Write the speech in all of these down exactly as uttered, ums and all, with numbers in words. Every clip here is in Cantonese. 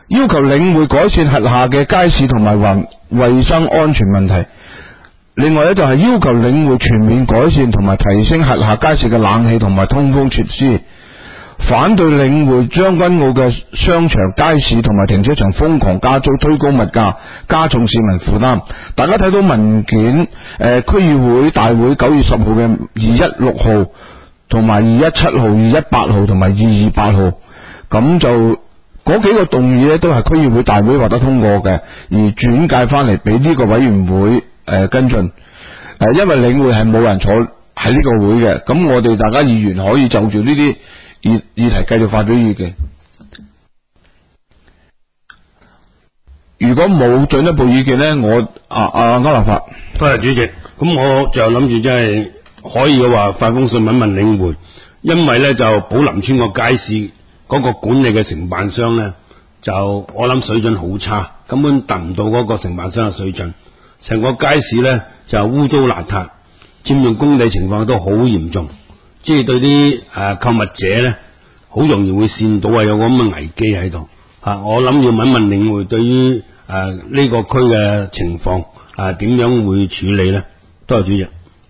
要求領匯改善轄下嘅街市同埋環衛生安全問題。另外咧就係要求領匯全面改善同埋提升轄下街市嘅冷氣同埋通風設施。反對領匯將軍澳嘅商場、街市同埋停車場瘋狂加租、推高物價，加重市民負擔。大家睇到文件，誒、呃、區議會大會九月十號嘅二一六號，同埋二一七號、二一八號同埋二二八號，咁就嗰幾個動議咧都係區議會大會獲得通過嘅，而轉介翻嚟俾呢個委員會誒、呃、跟進。誒、呃，因為領匯係冇人坐喺呢個會嘅，咁我哋大家議員可以就住呢啲議議題繼續發表意見。如果冇進一步意見呢，我啊啊歐立法， 多謝主席。咁我就諗住真係可以嘅話，發封信問問領匯，因為呢就寶林村個街市嗰個管理嘅承辦商呢，就我諗水準好差，根本達唔到嗰個承辦商嘅水準。成個街市呢就污糟邋遢，佔用公地情況都好嚴重。即係對啲誒購物者咧，好容易會跣到啊，有個咁嘅危機喺度嚇。我諗要問問領匯對於誒呢、呃這個區嘅情況啊點樣會處理咧？多謝主席。誒、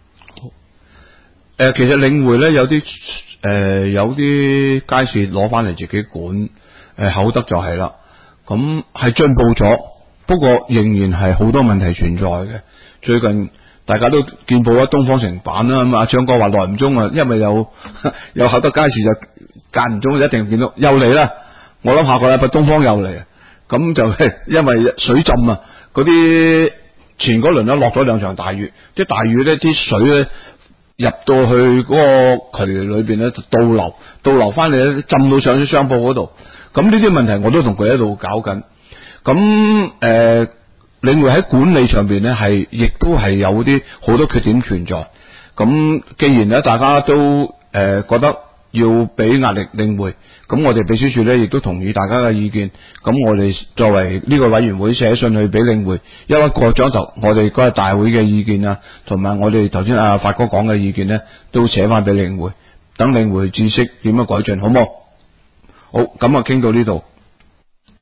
呃，其實領匯咧有啲誒、呃、有啲街市攞翻嚟自己管，誒、呃、厚德就係啦，咁係進步咗，不過仍然係好多問題存在嘅。最近大家都見報啊，東方城板啦，咁啊張哥話耐唔中啊，因為有有厚德街市就間唔中一定見到又嚟啦。我諗下個禮拜東方又嚟，咁就係因為水浸啊，嗰啲前嗰輪咧落咗兩場大雨，啲大雨咧啲水咧入到去嗰個渠裏邊咧倒流，倒流翻嚟咧浸到上啲商鋪嗰度。咁呢啲問題我都同佢喺度搞緊。咁誒。呃領匯喺管理上邊咧，係亦都係有啲好多缺點存在。咁既然咧大家都誒、呃、覺得要俾壓力領匯，咁我哋秘書處咧亦都同意大家嘅意見。咁我哋作為呢個委員會寫信去俾領匯，因為過咗頭，我哋嗰日大會嘅意見啊，同埋我哋頭先阿發哥講嘅意見咧，都寫翻俾領匯，等領匯知識點樣改進，好冇？好，咁啊傾到呢度。